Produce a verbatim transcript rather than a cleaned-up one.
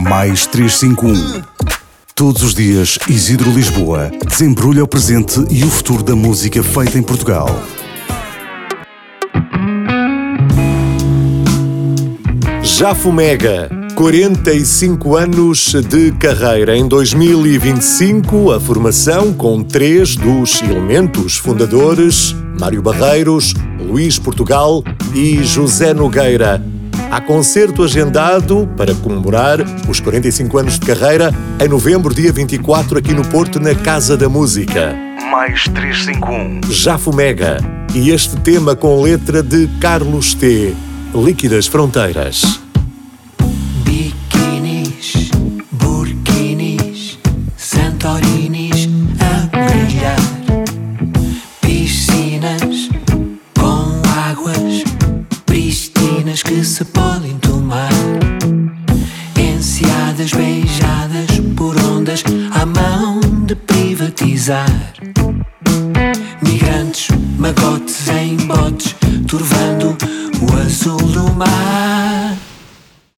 Mais trezentos e cinquenta e um. Todos os dias, Isidro Lisboa desembrulha o presente e o futuro da música feita em Portugal. Jafumega, quarenta e cinco anos de carreira. Em dois mil e vinte e cinco, a formação com três dos elementos fundadores, Mário Barreiros, Luís Portugal e José Nogueira. Há concerto agendado para comemorar os quarenta e cinco anos de carreira em novembro, dia vinte e quatro, aqui no Porto, na Casa da Música. Mais trezentos e cinquenta e um. Jafumega. E este tema com letra de Carlos T. Líquidas Fronteiras. Biquinis, burquinis, santorinis a brilhar. Piscinas com águas pristinas que se podem tomar. Enseadas beijadas por ondas à mão de privatizar. Migrantes, magotes em botes, turvando o azul do mar.